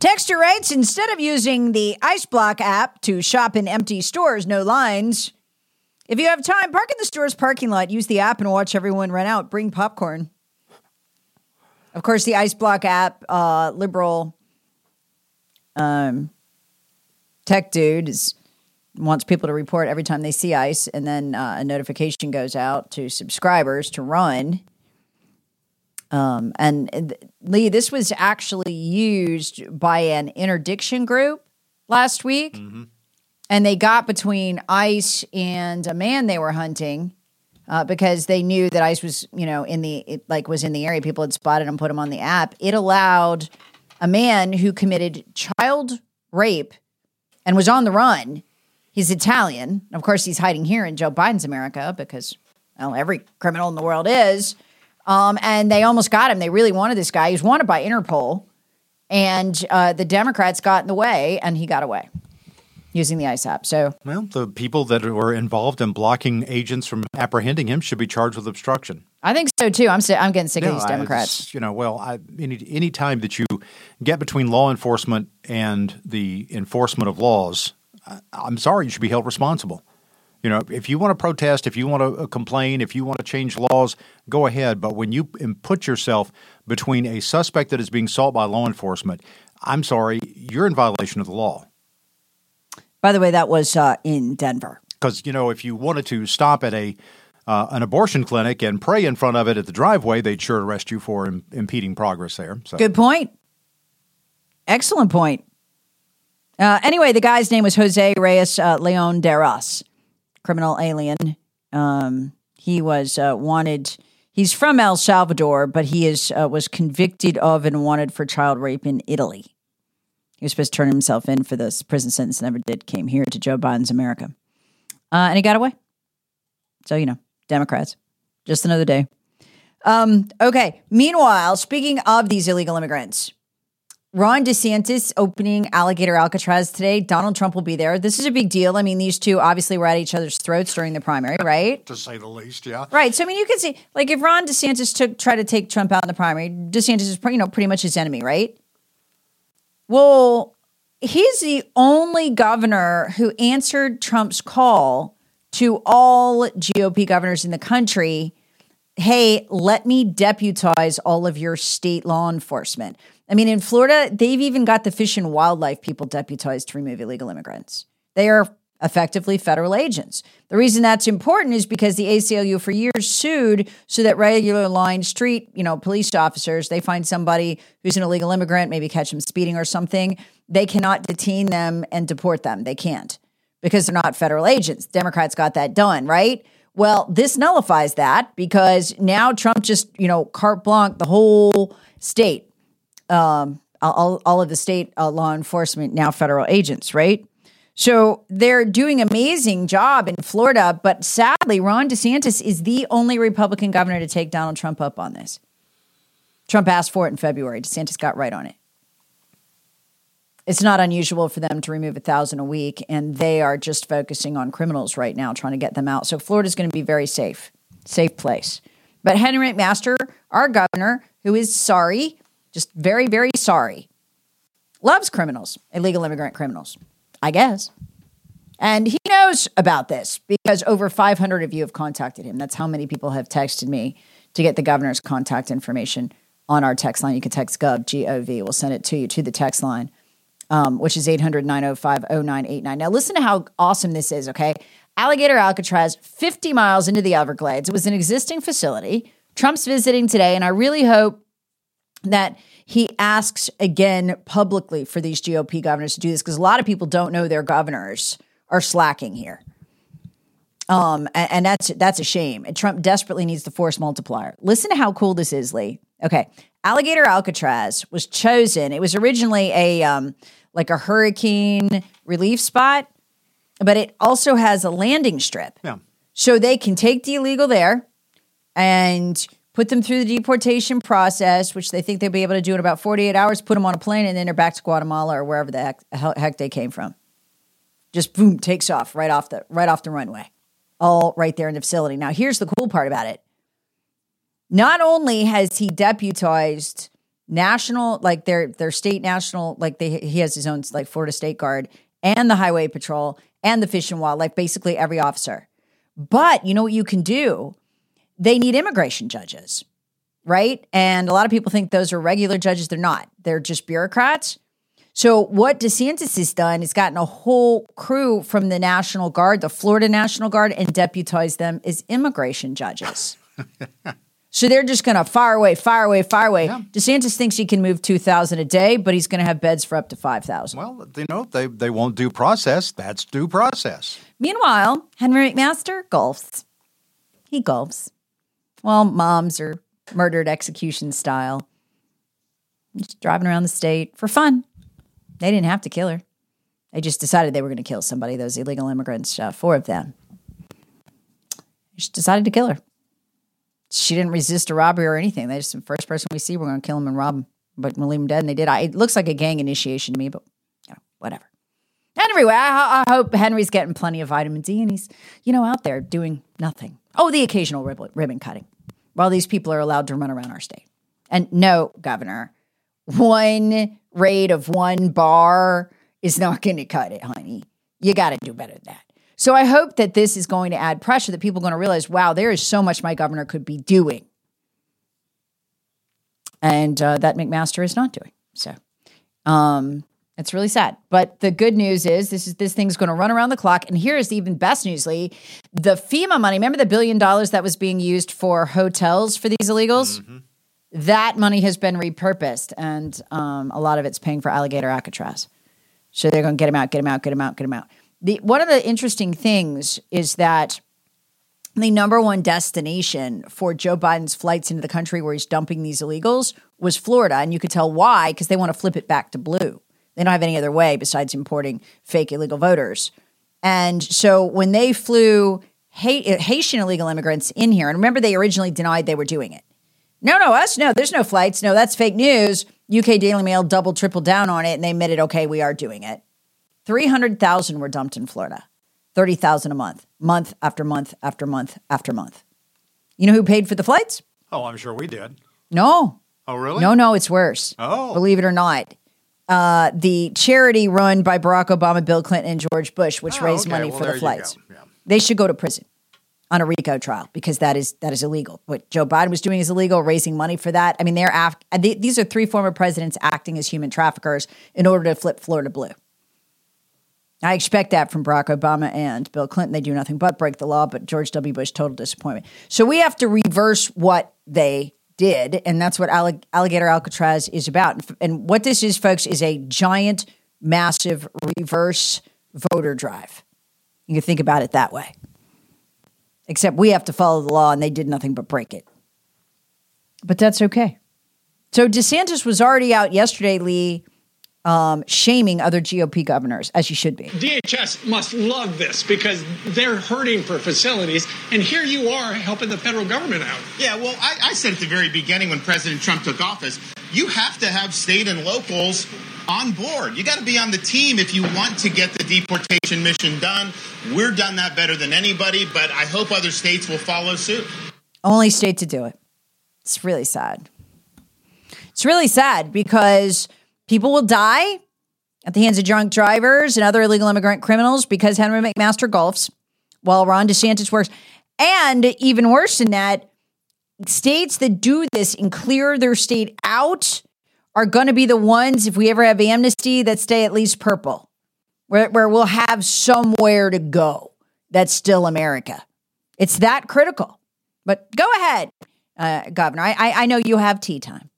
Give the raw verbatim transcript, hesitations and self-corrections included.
Texter writes, instead of using the IceBlock app to shop in empty stores, no lines, if you have time, park in the store's parking lot, use the app and watch everyone run out. Bring popcorn. Of course, the IceBlock app, uh, liberal um, tech dude is, wants people to report every time they see ice, and then uh, a notification goes out to subscribers to run. Um, and, and Lee, this was actually used by an interdiction group last week. Mm-hmm. And they got between ICE and a man they were hunting uh, because they knew that ICE was, you know, in the, it, like was in the area. People had spotted him, put him on the app. It allowed a man who committed child rape and was on the run. He's Italian. Of course, he's hiding here in Joe Biden's America because, well, every criminal in the world is. Um, and they almost got him. They really wanted this guy. He was wanted by Interpol. And uh, the Democrats got in the way, and he got away using the ICE app. So, well, the people that were involved in blocking agents from apprehending him should be charged with obstruction. I think so, too. I'm si- I'm getting sick no, of these Democrats. I, you know, well, I, any, any time that you get between law enforcement and the enforcement of laws, I, I'm sorry, you should be held responsible. You know, if you want to protest, if you want to complain, if you want to change laws, go ahead. But when you put yourself between a suspect that is being sought by law enforcement, I'm sorry, you're in violation of the law. By the way, that was uh, in Denver. Because, you know, if you wanted to stop at a uh, an abortion clinic and pray in front of it at the driveway, they'd sure arrest you for im- impeding progress there. So. Good point. Excellent point. Uh, anyway, the guy's name was Jose Reyes uh, Leon de Ros. Criminal alien. Um, he was uh, wanted. He's from El Salvador, but he is uh, was convicted of and wanted for child rape in Italy. He was supposed to turn himself in for this prison sentence, never did. Came here to Joe Biden's America, uh, and he got away. So you know, Democrats, just another day. Um, okay. Meanwhile, speaking of these illegal immigrants. Ron DeSantis opening Alligator Alcatraz today. Donald Trump will be there. This is a big deal. I mean, these two obviously were at each other's throats during the primary, right? To say the least, yeah. Right. So, I mean, you can see, like, if Ron DeSantis took try to take Trump out in the primary, DeSantis is, you know, pretty much his enemy, right? Well, he's the only governor who answered Trump's call to all G O P governors in the country, hey, let me deputize all of your state law enforcement. I mean, in Florida, they've even got the Fish and Wildlife people deputized to remove illegal immigrants. They are effectively federal agents. The reason that's important is because the A C L U for years sued so that regular line street, you know, police officers, they find somebody who's an illegal immigrant, maybe catch them speeding or something, they cannot detain them and deport them. They can't because they're not federal agents. Democrats got that done, right? Well, this nullifies that because now Trump just, you know, carte blanche the whole state. Um, all, all of the state uh, law enforcement, now federal agents, right? So they're doing an amazing job in Florida, but sadly, Ron DeSantis is the only Republican governor to take Donald Trump up on this. Trump asked for it in February. DeSantis got right on it. It's not unusual for them to remove a thousand a week, and they are just focusing on criminals right now, trying to get them out. So Florida's going to be very safe, safe place. But Henry McMaster, our governor, who is sorry, just very, very sorry, loves criminals, illegal immigrant criminals, I guess. And he knows about this because over five hundred of you have contacted him. That's how many people have texted me to get the governor's contact information on our text line. You can text Gov, G O V. We'll send it to you to the text line, um, which is eight hundred, nine oh five, oh nine eight nine. Now, listen to how awesome this is, okay? Alligator Alcatraz, fifty miles into the Everglades. It was an existing facility. Trump's visiting today, and I really hope that he asks again publicly for these G O P governors to do this because a lot of people don't know their governors are slacking here. Um, and, and that's that's a shame. And Trump desperately needs the force multiplier. Listen to how cool this is, Lee. Okay, Alligator Alcatraz was chosen. It was originally a um, like a hurricane relief spot, but it also has a landing strip. Yeah. So they can take the illegal there and put them through the deportation process, which they think they'll be able to do in about forty-eight hours, put them on a plane, and then they're back to Guatemala or wherever the heck, heck they came from. Just boom, takes off right off the right off the runway. All right there in the facility. Now, here's the cool part about it. Not only has he deputized national, like their their state national, like they he has his own like Florida State Guard and the Highway Patrol and the Fish and Wildlife, basically every officer. But you know what you can do? They need immigration judges, right? And a lot of people think those are regular judges. They're not. They're just bureaucrats. So what DeSantis has done is gotten a whole crew from the National Guard, the Florida National Guard, and deputized them as immigration judges. So they're just going to fire away, fire away, fire away. Yeah. DeSantis thinks he can move two thousand a day, but he's going to have beds for up to five thousand. Well, you know, they, they won't due process. That's due process. Meanwhile, Henry McMaster golfs. He golfs. Well, moms are murdered execution style. Just driving around the state for fun. They didn't have to kill her. They just decided they were going to kill somebody, those illegal immigrants, uh, four of them. They just decided to kill her. She didn't resist a robbery or anything. They just, the first person we see, we're going to kill him and rob him. But we'll leave him dead. And they did. I, it looks like a gang initiation to me, but you know, whatever. Anyway, I, I hope Henry's getting plenty of vitamin D and he's, you know, out there doing nothing. Oh, the occasional ribbon, ribbon cutting while these people are allowed to run around our state. And no, Governor, one raid of one bar is not going to cut it, honey. You got to do better than that. So I hope that this is going to add pressure, that people are going to realize, wow, there is so much my governor could be doing. And uh, that McMaster is not doing. So um, it's really sad. But the good news is this is this thing's going to run around the clock. And here is the even best news, Lee. The FEMA money, remember the billion dollars that was being used for hotels for these illegals? Mm-hmm. That money has been repurposed, and um, a lot of it's paying for alligator Alcatraz. So they're going to get him out, get him out, get him out, get him out. The, one of the interesting things is that the number one destination for Joe Biden's flights into the country where he's dumping these illegals was Florida. And you could tell why, because they want to flip it back to blue. They don't have any other way besides importing fake illegal voters. And so when they flew Haitian illegal immigrants in here, and remember they originally denied they were doing it. No, no, us, no, there's no flights. No, that's fake news. U K Daily Mail double, triple down on it, and they admitted, okay, we are doing it. three hundred thousand were dumped in Florida. thirty thousand a month, month after month after month after month. You know who paid for the flights? Oh, I'm sure we did. No. Oh, really? No, no, it's worse. Oh. Believe it or not. Uh, the charity run by Barack Obama, Bill Clinton, and George Bush, which oh, raised okay. money well, for the flights. Yeah. They should go to prison on a RICO trial because that is that is illegal. What Joe Biden was doing is illegal, raising money for that. I mean, they're af- these are three former presidents acting as human traffickers in order to flip Florida blue. I expect that from Barack Obama and Bill Clinton. They do nothing but break the law, but George W. Bush, total disappointment. So we have to reverse what they did, and that's what Allig- Alligator Alcatraz is about. And what this is, folks, is a giant, massive reverse voter drive. You can think about it that way. Except we have to follow the law, and they did nothing but break it. But that's okay. So DeSantis was already out yesterday, Lee, um, shaming other G O P governors, as you should be. D H S must love this because they're hurting for facilities, and here you are helping the federal government out. Yeah, well, I, I said at the very beginning when President Trump took office, you have to have state and locals on board. You got to be on the team if you want to get the deportation mission done. We're done that better than anybody, but I hope other states will follow suit. Only state to do it. It's really sad. It's really sad because people will die at the hands of drunk drivers and other illegal immigrant criminals because Henry McMaster golfs while Ron DeSantis works. And even worse than that, states that do this and clear their state out are going to be the ones, if we ever have amnesty, that stay at least purple, where, where we'll have somewhere to go that's still America. It's that critical. But go ahead, uh, Governor. I, I, I know you have tea time.